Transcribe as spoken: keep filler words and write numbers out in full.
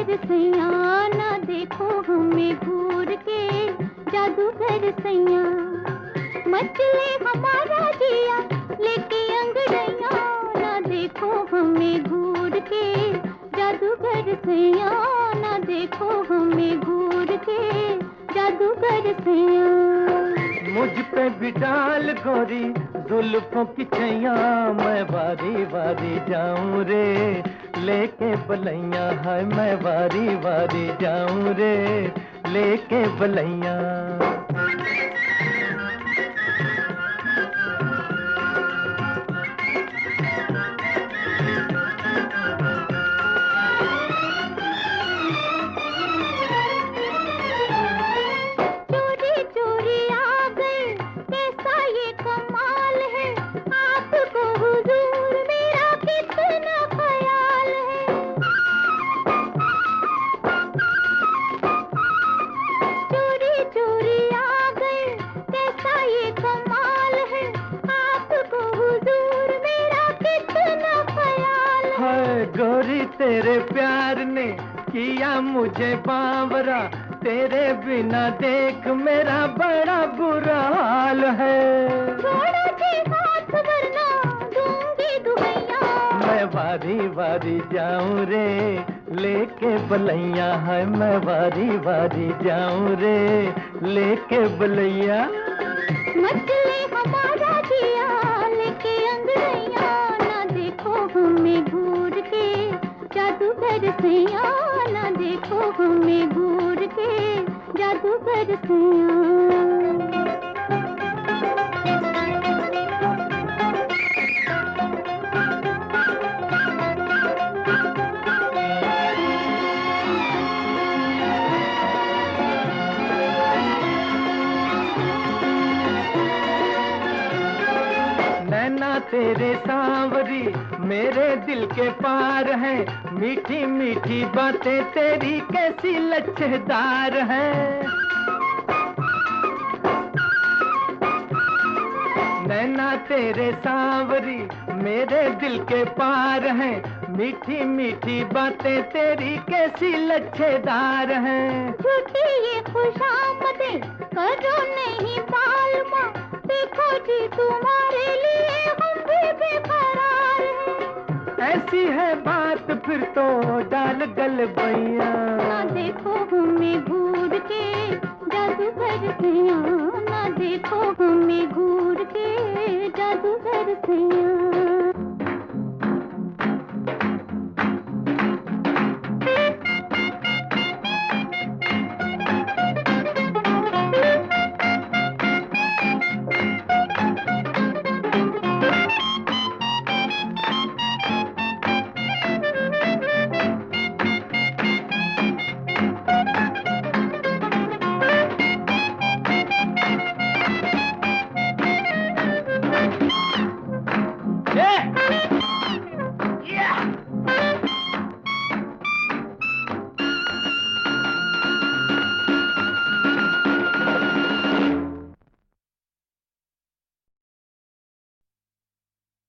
जादूगर सैया ना देखो हमें घूर के, जादूगर सैया मचले हमारा जिया लेके अंगड़ैया, ना देखो हमें घूर के, जादूगर सैया ना देखो हमें घूर के, जादूगर सैया। मुझ पे भी डाल गोरी जुल्फों की छैया, मैं बारी बारी जाऊं रे लेके बलैया, है मैं बारी बारी जाऊं रे लेके बलैया। गोरी तेरे प्यार ने किया मुझे बावरा, तेरे बिना देख मेरा बड़ा बुरा हाल है। छोड़ो जी हाथ वरना दूंगी दुहैया, मैं बारी बारी जाऊं रे लेके बलैया, है मैं बारी बारी जाऊं रे लेके बलैया। मचले हमारा जिया लेके अंगड़ैया, ना देखो हमें घूर के, जादूगर सैया ना देखो हमें घूर के, जादूगर सैया। नैना तेरे सांवरी मेरे दिल के पार है, मीठी मीठी बातें तेरी कैसी लच्छेदार है। नैना तेरे सांवरी मेरे दिल के पार है, मीठी मीठी बातें तेरी कैसी लच्छेदार है। झूठी ये खुशामदें करो नहीं मालूमा, देखो जी तुम्हारे लिए हम भी बेकरार हैं। ऐसी है बात फिर तो डाल गल बैया, ना देखो हमें घूर के, जादूगर सैया ना देखो हमें घूर के, जादूगर सैया।